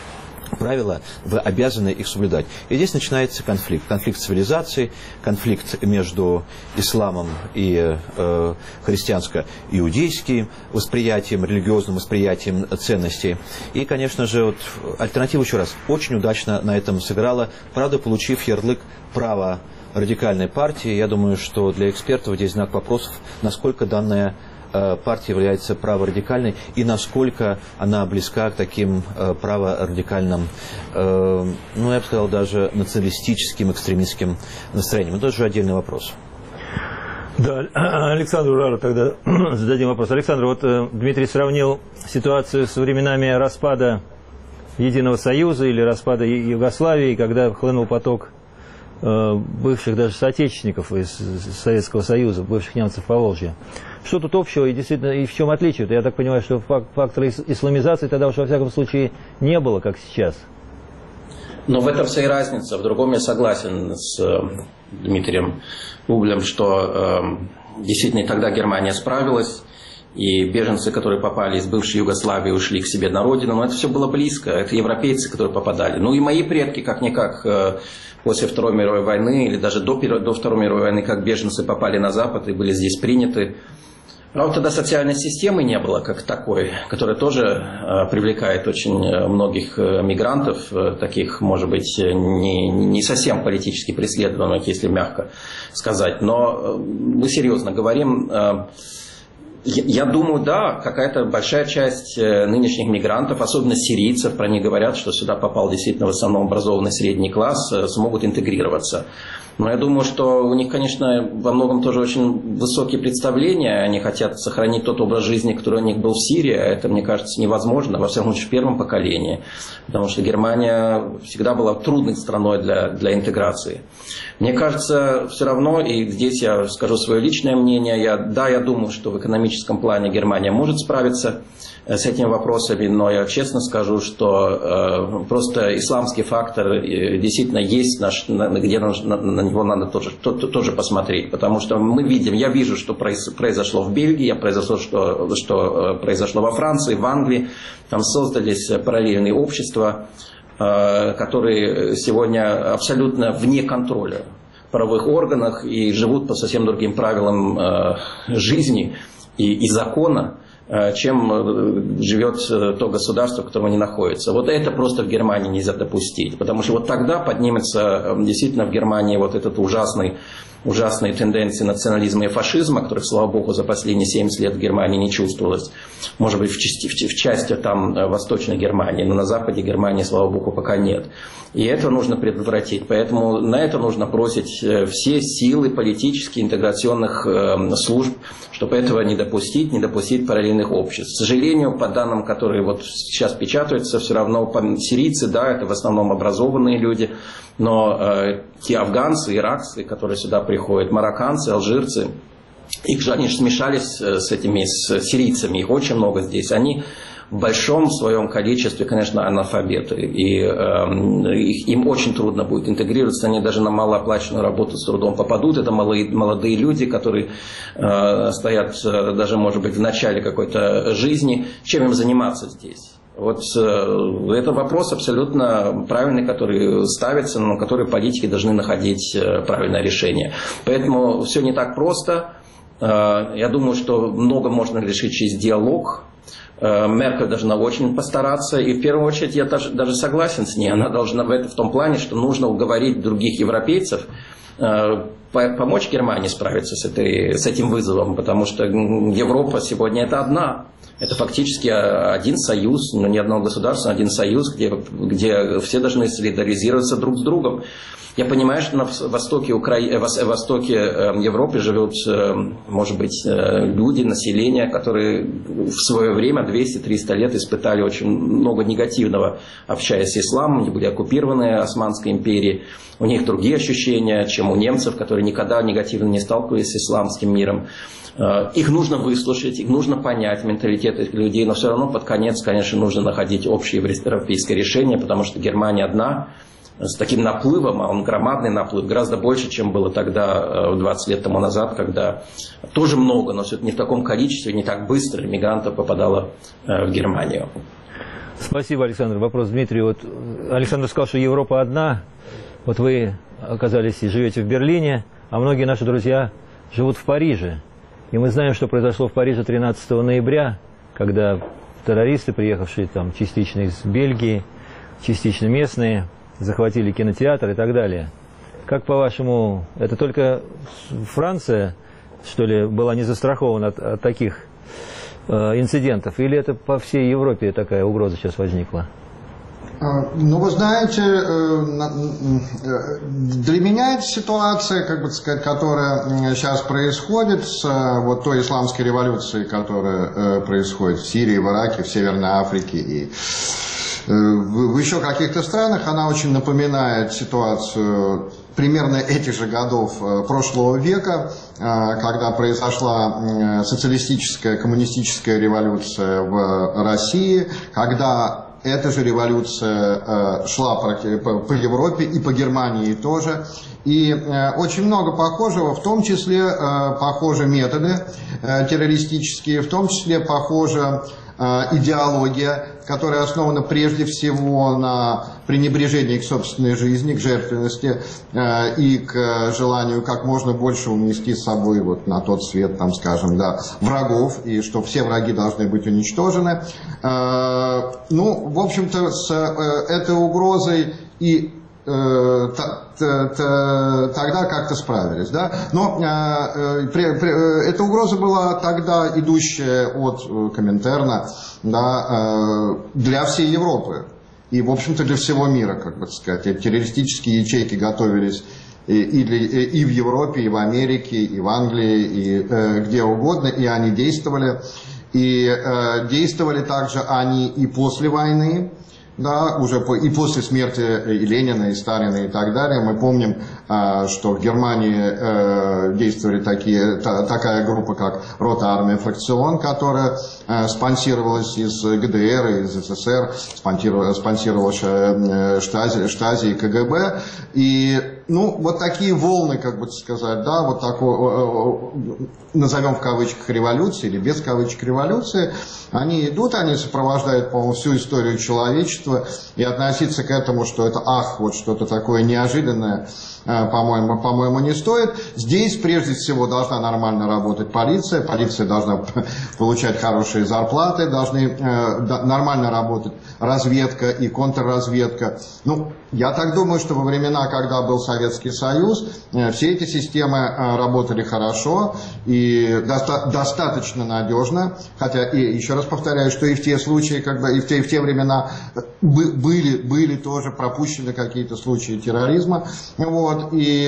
правила, вы обязаны их соблюдать. И здесь начинается конфликт. Конфликт цивилизаций, конфликт между исламом и э, христианско-иудейским восприятием, религиозным восприятием ценностей. И, конечно же, вот, альтернатива, еще раз, очень удачно на этом сыграла, правда, получив ярлык права радикальной партии. Я думаю, что для экспертов здесь знак вопросов, насколько данная партия является праворадикальной и насколько она близка к таким э, праворадикальным, э, ну, я бы сказал, даже националистическим, экстремистским настроениям. Это тоже отдельный вопрос. Да, Александру Урару тогда зададим вопрос. Александр, вот э, Дмитрий сравнил ситуацию с временами распада Единого Союза или распада Югославии, когда хлынул поток э, бывших даже соотечественников из Советского Союза, бывших немцев Поволжья. Что тут общего и действительно, и в чем отличие? Я так понимаю, что фактора исламизации тогда уж во всяком случае не было, как сейчас. Но в этом вся и разница. В другом я согласен с э, Дмитрием Бублем, что э, действительно и тогда Германия справилась, и беженцы, которые попали из бывшей Югославии, ушли к себе на родину, но это все было близко. Это европейцы, которые попадали. Ну и мои предки, как-никак, э, после Второй мировой войны, или даже до, до Второй мировой войны, как беженцы попали на Запад и были здесь приняты. Правда, тогда социальной системы не было как такой, которая тоже э, привлекает очень многих э, мигрантов, э, таких, может быть, не, не совсем политически преследуемых, если мягко сказать. Но э, мы серьезно говорим. Э, я, я думаю, да, какая-то большая часть э, нынешних мигрантов, особенно сирийцев, про них говорят, что сюда попал действительно в основном образованный средний класс, э, смогут интегрироваться. Но я думаю, что у них, конечно, во многом тоже очень высокие представления. Они хотят сохранить тот образ жизни, который у них был в Сирии. А это, мне кажется, невозможно, во всяком случае, в первом поколении. Потому что Германия всегда была трудной страной для, для интеграции. Мне кажется, все равно, и здесь я скажу свое личное мнение, я, да, я думаю, что в экономическом плане Германия может справиться с этими вопросами, но я честно скажу, что э, просто исламский фактор э, действительно есть, наш, на, где на, на него надо тоже, то, то, тоже посмотреть, потому что мы видим, я вижу, что произошло в Бельгии, произошло, что, что произошло во Франции, в Англии, там создались параллельные общества, э, которые сегодня абсолютно вне контроля в правовых органах и живут по совсем другим правилам э, жизни и, и закона, чем живет то государство, в котором они находятся. Вот это просто в Германии нельзя допустить. Потому что вот тогда поднимется действительно в Германии вот этот ужасный, ужасные тенденции национализма и фашизма, которых, слава богу, за последние семьдесят лет в Германии не чувствовалось. Может быть, в части, в части там Восточной Германии, но на Западе Германии, слава богу, пока нет. И это нужно предотвратить. Поэтому на это нужно бросить все силы политических, интеграционных служб, чтобы этого не допустить, не допустить параллельных обществ. К сожалению, по данным, которые вот сейчас печатаются, все равно сирийцы, да, это в основном образованные люди, но э, те афганцы, иракцы, которые сюда приходят, марокканцы, алжирцы, их же они же смешались с этими с сирийцами, их очень много здесь, они в большом своем количестве, конечно, аналфабеты, и э, их, им очень трудно будет интегрироваться, они даже на малооплаченную работу с трудом попадут, это молодые, молодые люди, которые э, стоят э, даже, может быть, в начале какой-то жизни, чем им заниматься здесь? Вот э, это вопрос абсолютно правильный, который ставится, но на который политики должны находить э, правильное решение. Поэтому все не так просто. Э, я думаю, что много можно решить через диалог. Меркель должна очень постараться, и в первую очередь я даже, даже согласен с ней, она должна в, это, в том плане, что нужно уговорить других европейцев э, помочь Германии справиться с, этой, с этим вызовом, потому что Европа сегодня это одна, это фактически один союз, но не одно государство, а один союз, где, где все должны солидаризироваться друг с другом. Я понимаю, что на востоке, Укра... востоке Европы живут, может быть, люди, население, которые в свое время, двести-триста лет, испытали очень много негативного, общаясь с исламом, они были оккупированы Османской империей, у них другие ощущения, чем у немцев, которые никогда негативно не сталкивались с исламским миром. Их нужно выслушать, их нужно понять, менталитет этих людей, но все равно под конец, конечно, нужно находить общее европейское решение, потому что Германия одна, с таким наплывом, а он громадный наплыв, гораздо больше, чем было тогда, двадцать лет тому назад, когда тоже много, но все-таки не в таком количестве, не так быстро мигрантов попадало в Германию. Спасибо, Александр. Вопрос Дмитрию. Вот Александр сказал, что Европа одна. Вот вы оказались и живете в Берлине, а многие наши друзья живут в Париже. И мы знаем, что произошло в Париже тринадцатого ноября, когда террористы, приехавшие там частично из Бельгии, частично местные, захватили кинотеатр и так далее. Как, по-вашему, это только Франция, что ли, была не застрахована от, от таких э, инцидентов? Или это по всей Европе такая угроза сейчас возникла? Ну, вы знаете, для меня эта ситуация, как бы сказать, которая сейчас происходит с вот той исламской революцией, которая происходит в Сирии, в Ираке, в Северной Африке и в еще каких-то странах, она очень напоминает ситуацию примерно этих же годов прошлого века, когда произошла социалистическая, коммунистическая революция в России, когда эта же революция шла по Европе и по Германии тоже. И очень много похожего, в том числе похожи методы террористические, в том числе похожа идеология, которая основана прежде всего на пренебрежении к собственной жизни, к жертвенности и к желанию как можно больше унести с собой вот на тот свет, там, скажем, да, врагов, и что все враги должны быть уничтожены. Ну, в общем-то, с этой угрозой и тогда как-то справились, да? Но э, при, при, эта угроза была тогда идущая от Коминтерна, да, э, для всей Европы и, в общем-то, для всего мира, как бы сказать. Эти террористические ячейки готовились и, и, и в Европе, и в Америке, и в Англии, и э, где угодно, и они действовали. И э, действовали также они и после войны. Да, уже по, и после смерти и Ленина, и Сталина, и так далее. Мы помним, а, что в Германии а, действовали такие, та, такая группа, как Рота Армия Фракцион, которая а, спонсировалась из ГДР, из СССР, спонсировала, спонсировала Штази, Штази и КГБ. И, ну, вот такие волны, как бы сказать, да, вот такой, назовем в кавычках революции, или без кавычек революции, они идут, они сопровождают, по-моему, всю историю человечества. И относиться к этому, что это ах, вот что-то такое неожиданное, по-моему, по-моему, не стоит. Здесь, прежде всего, должна нормально работать полиция. Полиция должна получать хорошие зарплаты, должны нормально работать разведка и контрразведка. Ну, я так думаю, что во времена, когда был Советский Союз, все эти системы работали хорошо и доста- достаточно надежно. Хотя, и еще раз повторяю, что и в те случаи, когда и в те, и в те времена были, были тоже пропущены какие-то случаи терроризма. Вот, и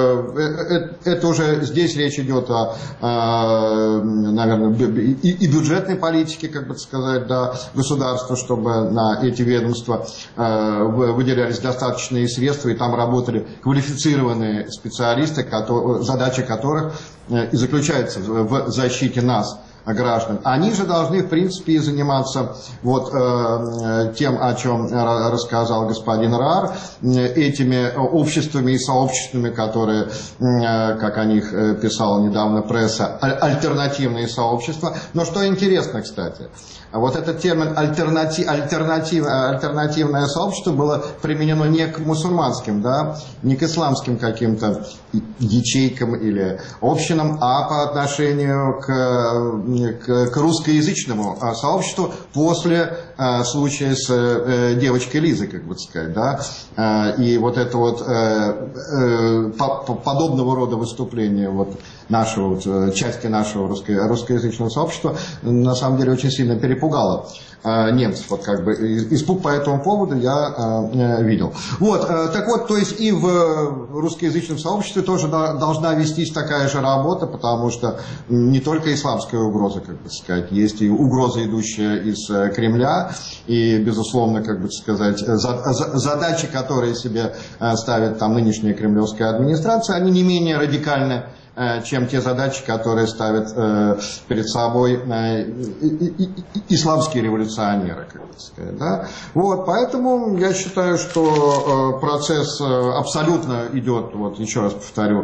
это уже здесь речь идет о, наверное, и, и бюджетной политике, как бы сказать, да, государства, чтобы на эти ведомства выделялись достаточные средства, и там работали квалифицированные специалисты, которые, задача которых и заключается в защите нас, граждан. Они же должны, в принципе, и заниматься вот э, тем, о чем рассказал господин Раар, этими обществами и сообществами, которые, э, как о них писала недавно пресса, альтернативные сообщества. Но что интересно, кстати, вот этот термин альтернатив, альтернатив, альтернативное сообщество было применено не к мусульманским, да, не к исламским каким-то ячейкам или общинам, а по отношению к, к, к русскоязычному сообществу после э, случая с э, девочкой Лизой, как бы сказать, да, э, и вот это вот э, э, по, по, подобного рода выступления вот нашего, вот, части нашего русско, русскоязычного сообщества на самом деле очень сильно перепугало э, немцев. Вот как бы испуг по этому поводу я э, видел. Вот, э, так вот, то есть и в русскоязычном сообществе тоже да, должна вестись такая же работа, потому что не только исламская угроза, как бы сказать, есть и угроза, идущая из Кремля, и, безусловно, как бы сказать, за, за, задачи, которые себе ставит там нынешняя кремлевская администрация, они не менее радикальны, чем те задачи, которые ставят перед собой исламские революционеры, как бы сказать, да? Вот, поэтому я считаю, что процесс абсолютно идет, вот еще раз повторю,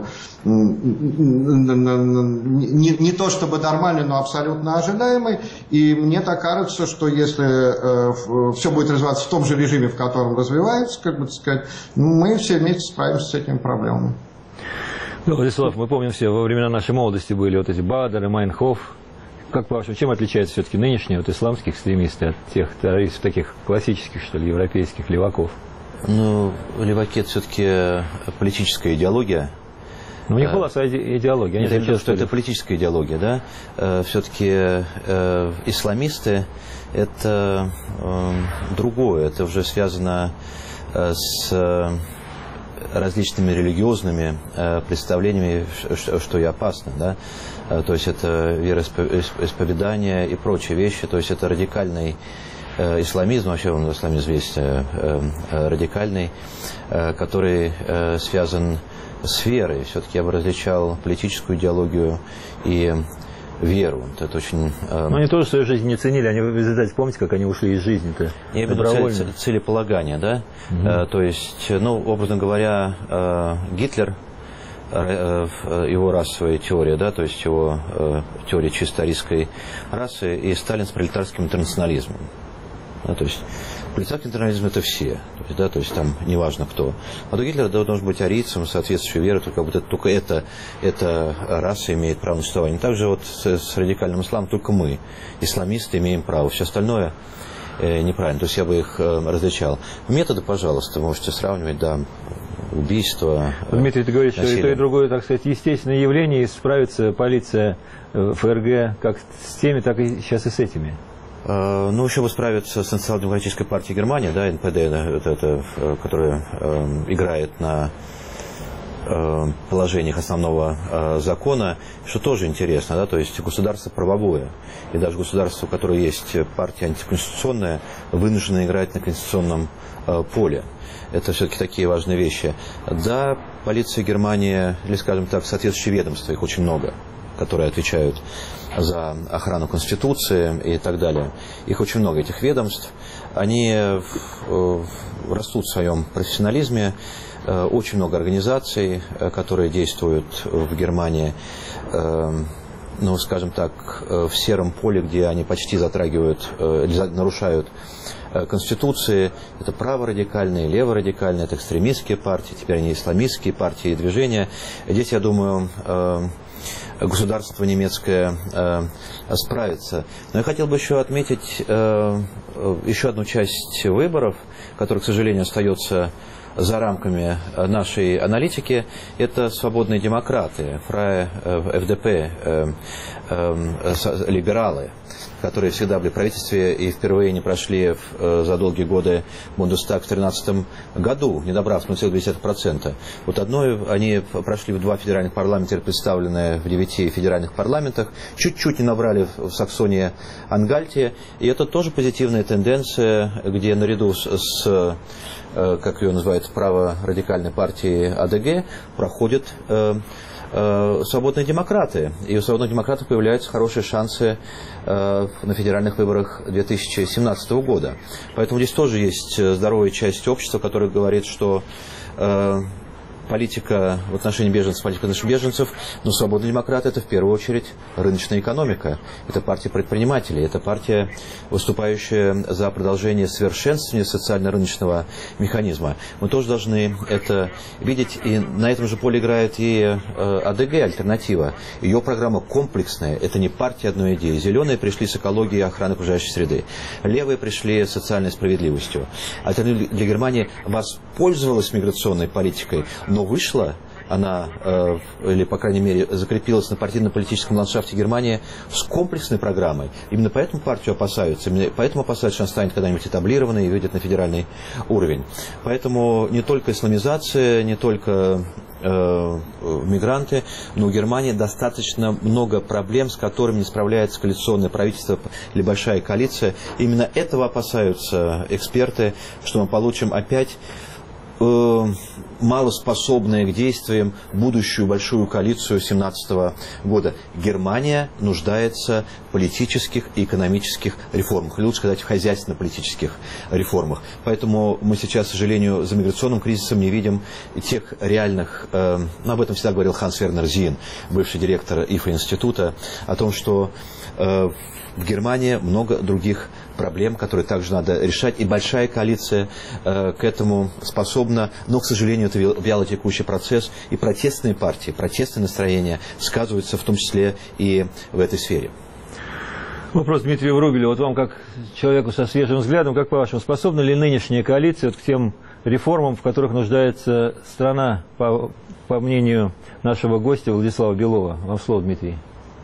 не, не то чтобы нормальный, но абсолютно ожидаемый, и мне так кажется, что если все будет развиваться в том же режиме, в котором развивается, как бы сказать, мы все вместе справимся с этими проблемами. Ну, Владислав, мы помним все, во времена нашей молодости были вот эти Бадр и Майнхоф. Как по-вашему, чем отличаются все-таки нынешние вот исламские экстремисты от тех террористов, таких классических, что ли, европейских леваков? Ну, леваки – это все-таки политическая идеология. Но у них была своя идеология. Они Я думаю, что это политическая идеология, да. Все-таки э, исламисты – это э, другое. Это уже связано э, с э, различными религиозными э, представлениями, что, что и опасно, да. Э, то есть это вероисповедание и прочие вещи. То есть это радикальный э, исламизм, вообще он исламизм есть э, э, радикальный, э, который э, связан с верой. Все-таки я бы различал политическую идеологию и веру. Это очень... Э... Но они тоже свою жизнь не ценили. Они, в результате, помните, как они ушли из жизни-то? Я имею в виду целеполагание, да? Угу. Э, то есть, ну, образно говоря, э, Гитлер, э, э, его расовая теория, да, то есть его э, теория чисто арийской расы, и Сталин с пролетарским интернационализмом. Да, то есть пролетарский интернационализм – это все, то есть, да, то есть там неважно кто. А до Гитлера должен быть арийцем, соответствующей верой, только, вот это, только это, эта раса имеет право на существование. Также вот с, с радикальным исламом только мы, исламисты, имеем право. Все остальное э, неправильно, то есть я бы их э, различал. Методы, пожалуйста, можете сравнивать, да, убийства. Э, Дмитрий, ты говоришь, насилие. что и то, и другое, так сказать, естественное явление, и справится полиция э, ФРГ как с теми, так и сейчас и с этими. Ну, еще бы справиться с Социал-демократической партией Германии, да, эн пэ дэ, да, это, это, которая э, играет на э, положениях основного э, закона, что тоже интересно, да, то есть государство правовое, и даже государство, у которого есть партия антиконституционная, вынуждено играть на конституционном э, поле. Это все-таки такие важные вещи. Да, полиция Германии, или, скажем так, соответствующие ведомства, их очень много, которые отвечают за охрану Конституции и так далее. Их очень много, этих ведомств. Они растут в своем профессионализме. Очень много организаций, которые действуют в Германии, ну, скажем так, в сером поле, где они почти затрагивают, нарушают Конституции. Это праворадикальные, леворадикальные, это экстремистские партии, теперь они исламистские партии и движения. Здесь, я думаю, государство немецкое э, справится. Но я хотел бы еще отметить э, еще одну часть выборов, которая, к сожалению, остается за рамками нашей аналитики. Это свободные демократы, фрае, э, эф дэ пэ, э, э, либералы, которые всегда были в правительстве и впервые не прошли в, за долгие годы Бундестаг в две тысячи тринадцатом году, не добравшись ноль целых две десятых процента. Вот одной они прошли в два федеральных парламента, представленные в девяти федеральных парламентах, чуть-чуть не набрали в Саксонии-Ангальте, и это тоже позитивная тенденция, где наряду с, с как ее называют, праворадикальной партией а дэ гэ проходят свободные демократы. И у свободных демократов появляются хорошие шансы э, на федеральных выборах две тысячи семнадцатого года. Поэтому здесь тоже есть здоровая часть общества, которая говорит, что э, политика в отношении беженцев, политика в отношении беженцев, но свободные демократы – это в первую очередь рыночная экономика. Это партия предпринимателей, это партия, выступающая за продолжение совершенствования социально-рыночного механизма. Мы тоже должны это видеть, и на этом же поле играет и а дэ гэ, альтернатива. Ее программа комплексная, это не партия одной идеи. Зеленые пришли с экологией и охраной окружающей среды. Левые пришли с социальной справедливостью. Альтернатива для Германии воспользовалась миграционной политикой, но вышла она, э, или, по крайней мере, закрепилась на партийно-политическом ландшафте Германии с комплексной программой. Именно поэтому партию опасаются, именно поэтому опасаются, что она станет когда-нибудь этаблированной и выйдет на федеральный уровень. Поэтому не только исламизация, не только э, мигранты, но у Германии достаточно много проблем, с которыми не справляется коалиционное правительство или большая коалиция. Именно этого опасаются эксперты, что мы получим опять э, малоспособная к действиям будущую большую коалицию две тысячи семнадцатого года. Германия нуждается в политических и экономических реформах, или лучше сказать, в хозяйственно-политических реформах. Поэтому мы сейчас, к сожалению, за миграционным кризисом не видим тех реальных, э, ну, об этом всегда говорил Ханс Вернер Зин, бывший директор ИФА-института, о том, что э, в Германии много других проблем, которые также надо решать, и большая коалиция э, к этому способна, но, к сожалению, это вялотекущий процесс, и протестные партии, протестные настроения сказываются в том числе и в этой сфере. Вопрос Дмитрию Врубелю. Вот вам, как человеку со свежим взглядом, как по-вашему, способна ли нынешняя коалиция вот к тем реформам, в которых нуждается страна, по, по мнению нашего гостя Владислава Белова? Вам слово, Дмитрий.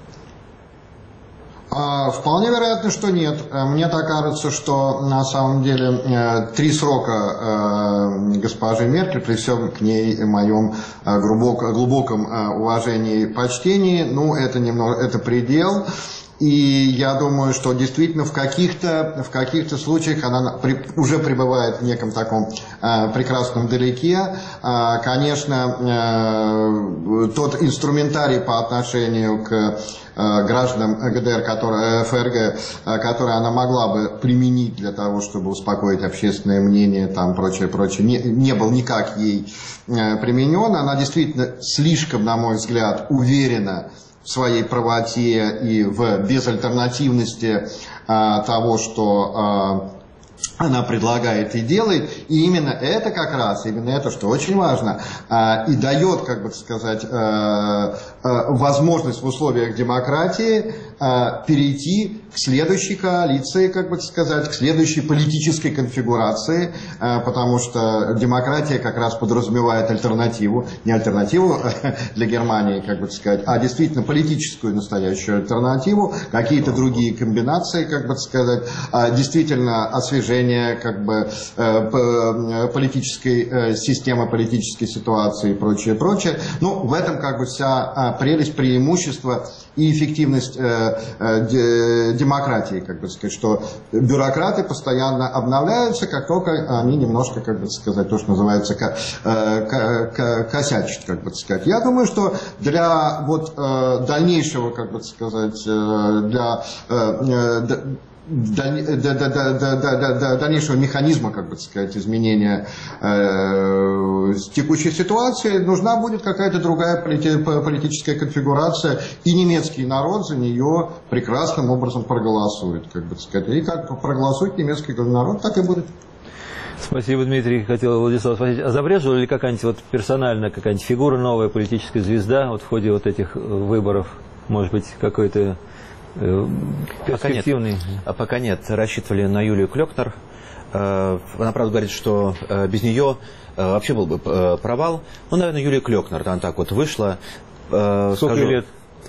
Вполне вероятно, что нет. Мне так кажется, что на самом деле три срока госпожи Меркель, при всем к ней моем глубоком уважении и почтении, ну, это немного, это предел. И я думаю, что действительно в каких-то в каких-то случаях она при, уже пребывает в неком таком э, прекрасном далеке. Э, конечно, э, тот инструментарий по отношению к э, гражданам ГДР, который, ФРГ, э, который она могла бы применить для того, чтобы успокоить общественное мнение, там прочее, прочее, не, не был никак ей э, применен. Она действительно слишком, на мой взгляд, уверена в своей правоте и в безальтернативности а, того, что а, она предлагает и делает. И именно это как раз, именно это, что очень важно, а, и дает, как бы сказать, а, а, возможность в условиях демократии а, перейти к следующей коалиции, как бы сказать, к следующей политической конфигурации, а, потому что демократия как раз подразумевает альтернативу, не альтернативу для Германии, как бы сказать, а действительно политическую настоящую альтернативу, какие-то другие комбинации, как бы сказать, а, действительно освежение как бы политической системы, политической ситуации и прочее, прочее. Ну, в этом как бы вся прелесть, преимущество и эффективность демократии, как бы сказать, что бюрократы постоянно обновляются, как только они немножко, как бы сказать, то, что называется, косячат, как бы сказать. Я думаю, что для вот дальнейшего, как бы сказать, для дальнейшего механизма, как бы сказать, изменения э, текущей ситуации нужна будет какая-то другая политическая конфигурация, и немецкий народ за нее прекрасным образом проголосует, как бы сказать. И как проголосует немецкий народ, так и будет. Спасибо, Дмитрий. Хотел Владислав спросить, а забрежила ли какая-нибудь вот персональная какая-нибудь фигура, новая политическая звезда вот в ходе вот этих выборов? Может быть, какой-то перспективный? Пока нет. Пока нет. Рассчитывали на Юлию Клёкнер. Она, правда, говорит, что без нее вообще был бы провал. Ну, наверное, Юлия Клёкнер, она так вот вышла. Сколько Скажу, лет?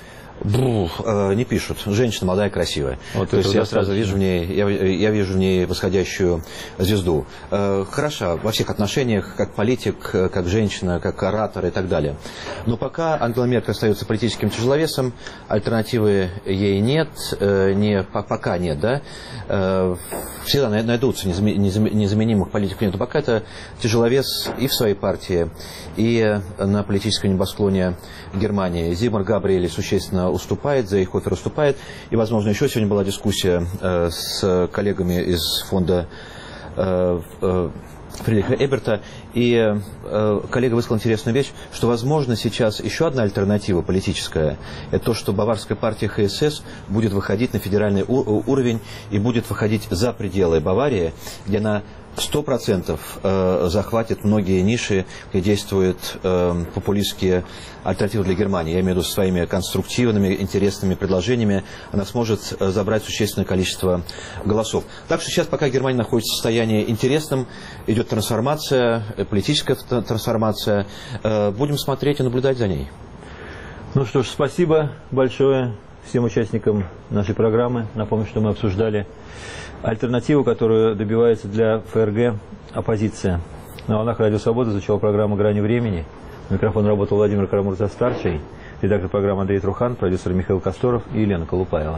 Бу, э, не пишут. Женщина молодая, красивая. Вот То есть я сразу вижу в ней, я, я вижу в ней восходящую звезду. Э, хороша во всех отношениях, как политик, как женщина, как оратор и так далее. Но пока Ангела Меркель остается политическим тяжеловесом, альтернативы ей нет, э, не, пока нет, да. Э, всегда найдутся незаменимых политиков, нет. Но пока это тяжеловес и в своей партии, и на политическом небосклоне Германии. Зигмар Габриэль существенно уступает, Зейхофер уступает. И, возможно, еще сегодня была дискуссия э, с коллегами из фонда э, э, Фридриха Эберта. И э, коллега высказал интересную вещь, что, возможно, сейчас еще одна альтернатива политическая, это то, что баварская партия ХСС будет выходить на федеральный уровень и будет выходить за пределы Баварии, где она сто процентов э, захватит многие ниши, где действуют э, популистские альтернативы для Германии. Я имею в виду своими конструктивными, интересными предложениями. Она сможет э, забрать существенное количество голосов. Так что сейчас, пока Германия находится в состоянии интересном, идет трансформация, э, политическая трансформация. Э, будем смотреть и наблюдать за ней. Ну что ж, спасибо большое всем участникам нашей программы. Напомню, что мы обсуждали альтернативу, которую добивается для ФРГ оппозиция. На волнах Радио Свобода звучала программа «Грани времени». На микрофон работал Владимир Карамурза-старший, редактор программы Андрей Трухан, продюсер Михаил Косторов и Елена Колупаева.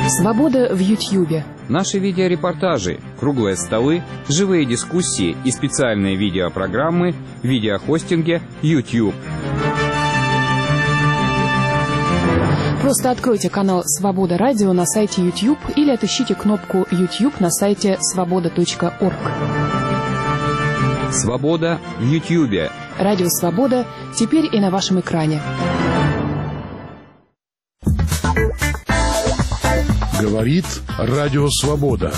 Свобода в Ютьюбе. Наши видеорепортажи, круглые столы, живые дискуссии и специальные видеопрограммы в видеохостинге YouTube. Просто откройте канал «Свобода Радио» на сайте YouTube или отыщите кнопку YouTube на сайте свобода точка орг. Свобода в Ютьюбе. Радио «Свобода» теперь и на вашем экране. Говорит Радио Свобода.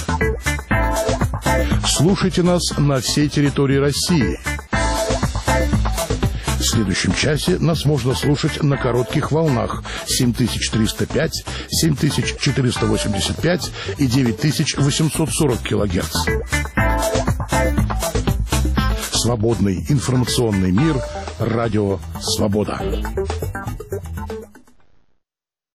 Слушайте нас на всей территории России. В следующем часе нас можно слушать на коротких волнах семь тысяч триста пять, семь тысяч четыреста восемьдесят пять и девять тысяч восемьсот сорок килогерц. Свободный информационный мир. Радио Свобода.